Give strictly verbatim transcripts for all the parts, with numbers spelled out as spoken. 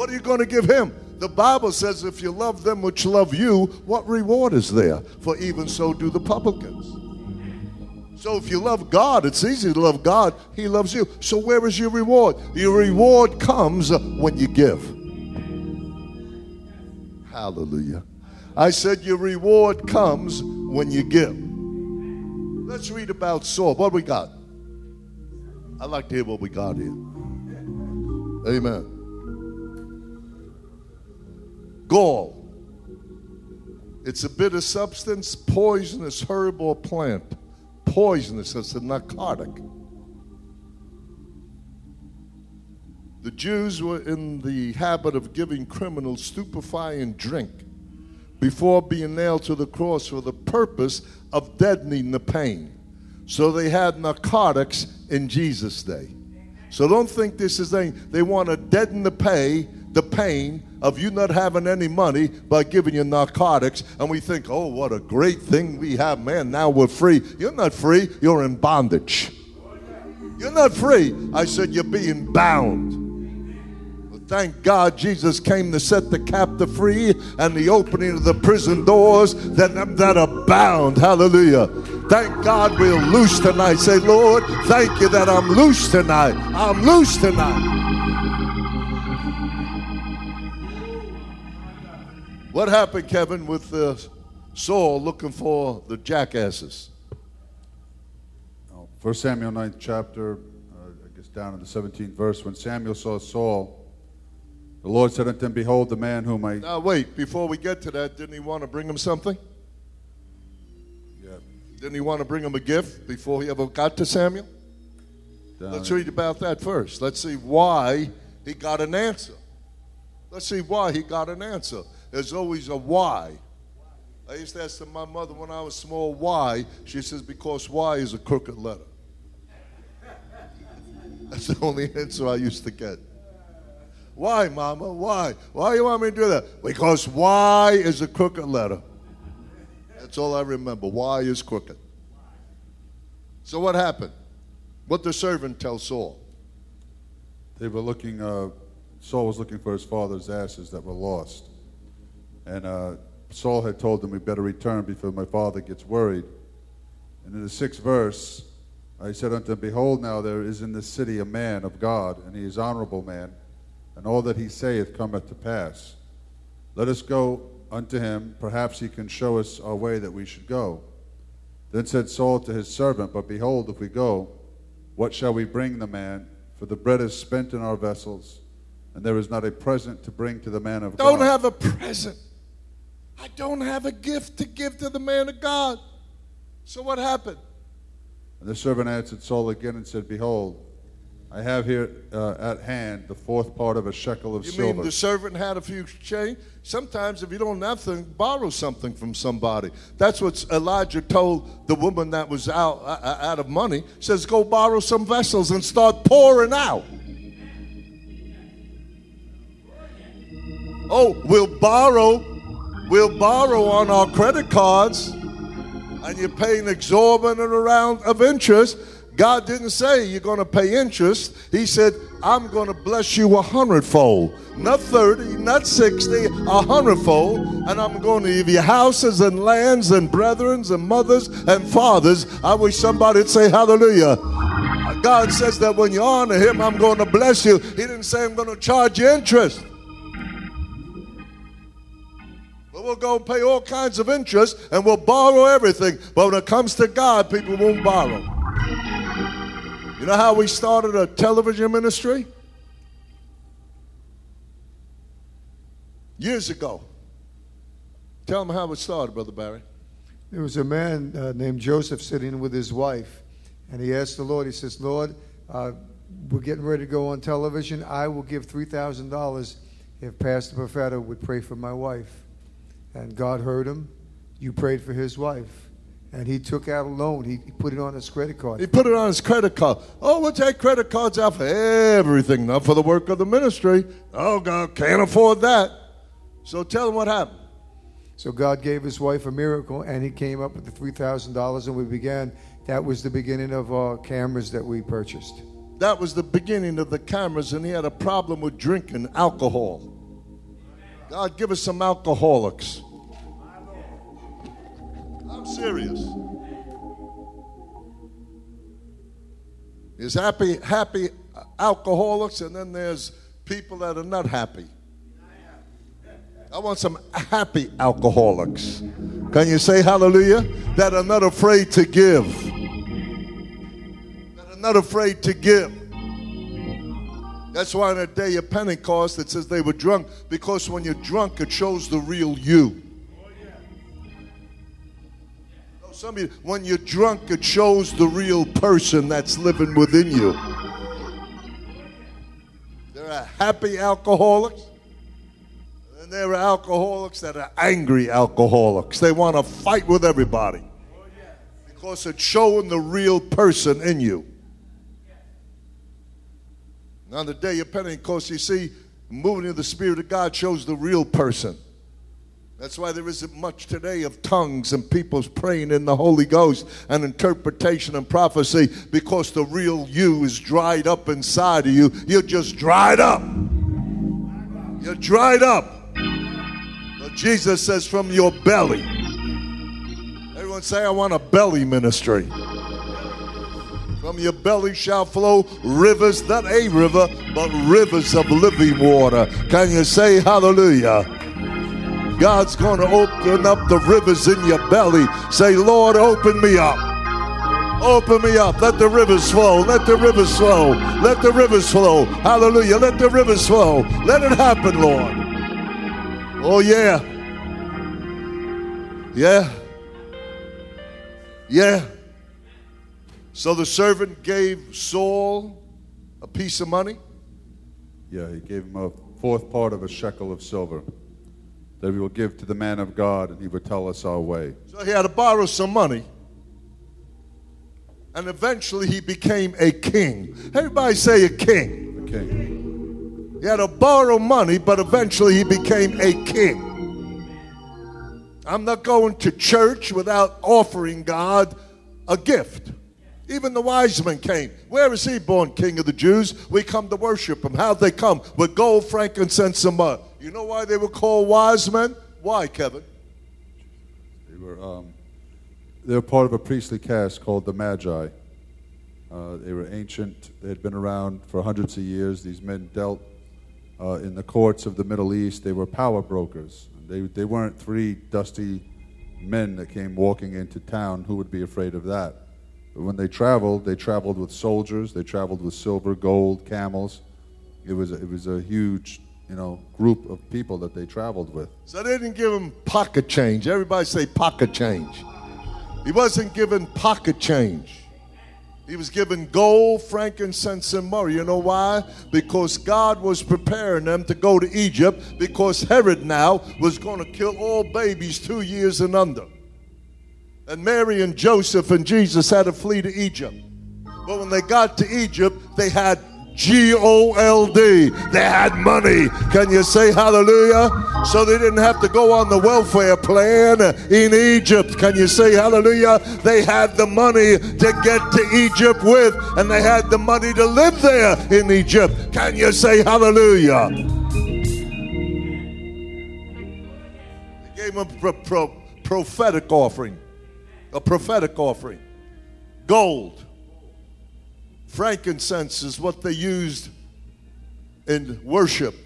What are you going to give him? The Bible says if you love them which love you, what reward is there? For even so do the publicans. So if you love God, it's easy to love God. He loves you. So where is your reward? Your reward comes when you give. Hallelujah. I said your reward comes when you give. Let's read about Saul. What we got? I'd like to hear what we got here. Amen. Gall. It's a bitter substance, poisonous herb or plant. Poisonous, it's a narcotic. The Jews were in the habit of giving criminals stupefying drink before being nailed to the cross for the purpose of deadening the pain. So they had narcotics in Jesus' day. So don't think this is a, they want to deaden the pay, the pain of you not having any money by giving you narcotics. And we think, oh, what a great thing we have, man, now we're free. You're not free, you're in bondage. You're not free. I said you're being bound. Thank God Jesus came to set the captive free and the opening of the prison doors that, that are bound. Hallelujah. Thank God we're loose tonight. Say, Lord, thank you that I'm loose tonight. I'm loose tonight. What happened, Kevin, with uh, Saul looking for the jackasses? First Samuel ninth chapter, uh, I guess down in the seventeenth verse, when Samuel saw Saul, the Lord said unto him, behold, the man whom I... Now wait, before we get to that, didn't he want to bring him something? Yeah. Didn't he want to bring him a gift before he ever got to Samuel? Down Let's read about that first. Let's see why he got an answer. Let's see why he got an answer. There's always a why. I used to ask my mother when I was small, why? She says, because why is a crooked letter. That's the only answer I used to get. Why, Mama? Why? Why do you want me to do that? Because why is a crooked letter. That's all I remember. Why is crooked. So what happened? What the servant tells Saul? They were looking, uh, Saul was looking for his father's asses that were lost. And uh, Saul had told him, we better return before my father gets worried. And in the sixth verse, I said unto him, behold, now there is in this city a man of God, and he is honorable man, and all that he saith cometh to pass. Let us go unto him, perhaps he can show us our way that we should go. Then said Saul to his servant, but behold, if we go, what shall we bring the man? For the bread is spent in our vessels, and there is not a present to bring to the man of God. Don't have a present. I don't have a gift to give to the man of God. So what happened? And the servant answered Saul again and said, behold, I have here uh, at hand the fourth part of a shekel of you silver. You mean the servant had a few change? Sometimes if you don't have something, borrow something from somebody. That's what Elijah told the woman that was out, uh, out of money. He says, go borrow some vessels and start pouring out. Oh, we'll borrow, we'll borrow on our credit cards, and you're paying exorbitant amount of interest. God didn't say you're going to pay interest. He said, I'm going to bless you a hundredfold. Not thirty, not sixty, a hundredfold. And I'm going to give you houses and lands and brethren and mothers and fathers. I wish somebody would say hallelujah. God says that when you honor him, I'm going to bless you. He didn't say I'm going to charge you interest. But we'll go pay all kinds of interest and we'll borrow everything. But when it comes to God, people won't borrow. You know how we started a television ministry? Years ago. Tell them how it started, Brother Barry. There was a man uh, named Joseph sitting with his wife, and he asked the Lord, he says, Lord, uh, we're getting ready to go on television. I will give three thousand dollars if Pastor Perfetto would pray for my wife. And God heard him. You prayed for his wife. And he took out a loan. He put it on his credit card. He put it on his credit card. Oh, we'll take credit cards out for everything, not for the work of the ministry. Oh, God, can't afford that. So tell him what happened. So God gave his wife a miracle, and he came up with the three thousand dollars, and we began. That was the beginning of our cameras that we purchased. That was the beginning of the cameras, and he had a problem with drinking alcohol. God, give us some alcoholics. I'm serious. There's happy, happy alcoholics, and then there's people that are not happy. I want some happy alcoholics. Can you say hallelujah? That are not afraid to give. That are not afraid to give. That's why on the day of Pentecost it says they were drunk, because when you're drunk it shows the real you. Some of you, when you're drunk, it shows the real person that's living within you. There are happy alcoholics, and there are alcoholics that are angry alcoholics. They want to fight with everybody because it's showing the real person in you. Now, on the day of Pentecost, you see, moving of the Spirit of God shows the real person. That's why there isn't much today of tongues and people's praying in the Holy Ghost and interpretation and prophecy, because the real you is dried up inside of you. You're just dried up. You're dried up. But Jesus says from your belly. Everyone say, I want a belly ministry. From your belly shall flow rivers, not a river, but rivers of living water. Can you say hallelujah? God's going to open up the rivers in your belly. Say, Lord, open me up. Open me up. Let the rivers flow. Let the rivers flow. Let the rivers flow. Hallelujah. Let the rivers flow. Let it happen, Lord. Oh, yeah. Yeah. Yeah. So the servant gave Saul a piece of money? Yeah, he gave him a fourth part of a shekel of silver that we will give to the man of God, and he would tell us our way. So he had to borrow some money. And eventually he became a king. Everybody say a king. A king. He had to borrow money, but eventually he became a king. I'm not going to church without offering God a gift. Even the wise men came. Where is he born, King of the Jews? We come to worship him. How'd they come? With gold, frankincense, and myrrh. You know why they were called wise men? Why, Kevin? They were um, they were part of a priestly caste called the Magi. Uh, they were ancient. They had been around for hundreds of years. These men dealt uh, in the courts of the Middle East. They were power brokers. They they weren't three dusty men that came walking into town. Who would be afraid of that? But when they traveled, they traveled with soldiers. They traveled with silver, gold, camels. It was it was a huge, you know, group of people that they traveled with. So they didn't give him pocket change. Everybody say pocket change. He wasn't given pocket change. He was given gold, frankincense, and myrrh. You know why? Because God was preparing them to go to Egypt, because Herod now was going to kill all babies two years and under. And Mary and Joseph and Jesus had to flee to Egypt. But when they got to Egypt, they had G O L D. They had money. Can you say hallelujah? So they didn't have to go on the welfare plan in Egypt. Can you say hallelujah? They had the money to get to Egypt with, and they had the money to live there in Egypt. Can you say hallelujah? They gave them a pro- pro- prophetic offering. A prophetic offering. Gold. Frankincense is what they used in worship.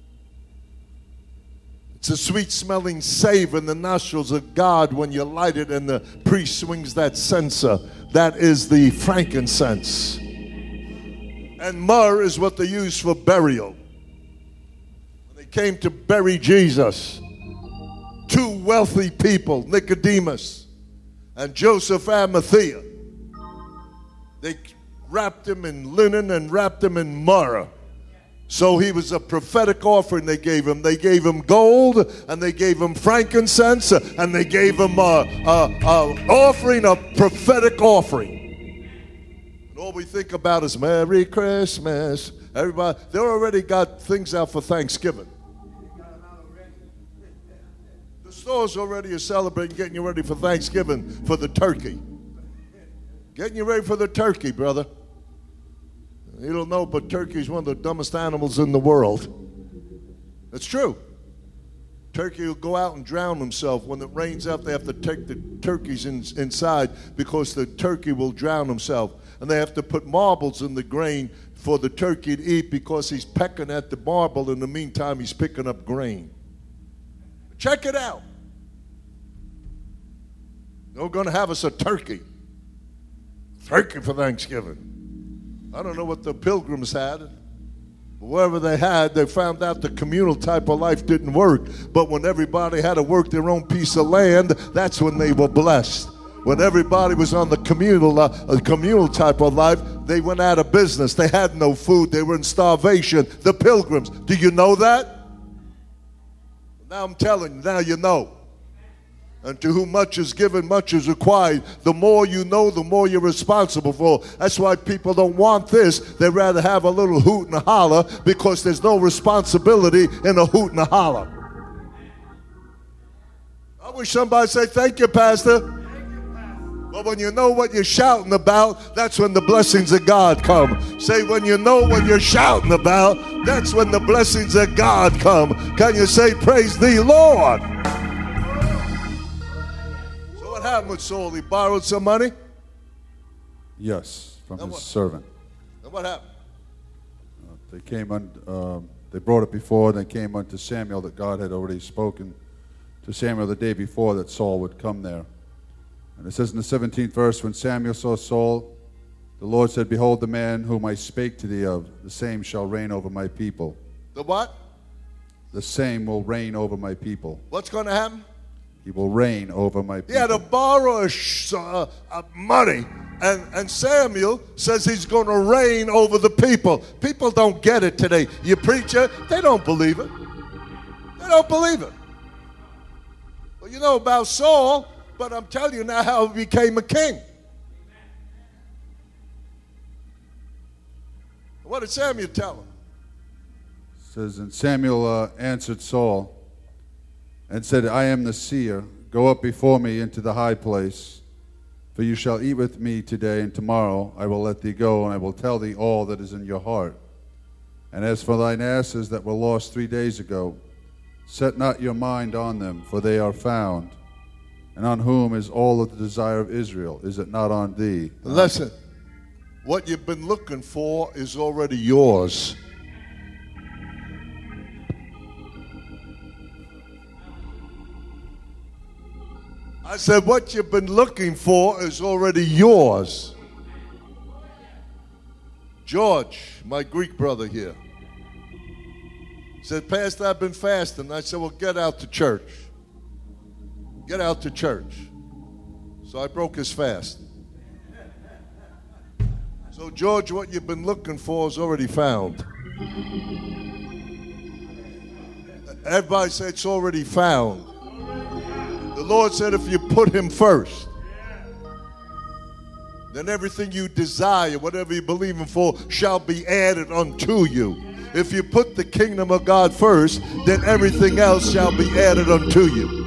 It's a sweet-smelling savor in the nostrils of God when you light it and the priest swings that censer. That is the frankincense. And myrrh is what they used for burial. When they came to bury Jesus, two wealthy people, Nicodemus and Joseph Arimathea, they wrapped him in linen and wrapped him in myrrh. So he was a prophetic offering they gave him. They gave him gold, and they gave him frankincense, and they gave him a, a, a offering, a prophetic offering. And all we think about is Merry Christmas. Everybody, they already got things out for Thanksgiving. The stores already are celebrating, getting you ready for Thanksgiving for the turkey. Getting you ready for the turkey, brother. You don't know, but turkey is one of the dumbest animals in the world. It's true. Turkey will go out and drown himself. When it rains out, they have to take the turkeys in, inside because the turkey will drown himself. And they have to put marbles in the grain for the turkey to eat because he's pecking at the marble. In the meantime, he's picking up grain. Check it out. They're going to have us a turkey. Turkey for Thanksgiving. I don't know what the Pilgrims had. Whatever they had, they found out the communal type of life didn't work. But when everybody had to work their own piece of land, that's when they were blessed. When everybody was on the communal, uh, communal type of life, they went out of business. They had no food. They were in starvation. The Pilgrims. Do you know that? Now I'm telling you. Now you know. And to whom much is given, much is required. The more you know, the more you're responsible for. That's why people don't want this. They'd rather have a little hoot and a holler because there's no responsibility in a hoot and a holler. I wish somebody say, thank you, Pastor. But when you know what you're shouting about, that's when the blessings of God come. Say, when you know what you're shouting about, that's when the blessings of God come. Can you say, praise thee, Lord? What happened with Saul? He borrowed some money? Yes, from and his what, servant. And what happened? Uh, they came on. Um, they brought it before, and they came unto Samuel that God had already spoken to Samuel the day before that Saul would come there. And it says in the seventeenth verse, when Samuel saw Saul, the Lord said, behold, the man whom I spake to thee of, the same shall reign over my people. The what? The same will reign over my people. What's going to happen? He will reign over my people. He had to borrow a sh- uh, uh, money, and, and Samuel says he's going to reign over the people. People don't get it today. You preach it, they don't believe it. They don't believe it. Well, you know about Saul, but I'm telling you now how he became a king. What did Samuel tell him? It says, and Samuel uh, answered Saul, and said, I am the seer. Go up before me into the high place, for you shall eat with me today, and tomorrow I will let thee go, and I will tell thee all that is in your heart. And as for thine asses that were lost three days ago, set not your mind on them, for they are found. And on whom is all of the desire of Israel? Is it not on thee? Listen, what you've been looking for is already yours. I said, what you've been looking for is already yours. George, my Greek brother here, said, Pastor, I've been fasting. I said, well, get out to church. Get out to church. So I broke his fast. So, George, what you've been looking for is already found. Everybody say it's already found. The Lord said if you put him first, then everything you desire, whatever you believe in for, shall be added unto you. If you put the kingdom of God first, then everything else shall be added unto you.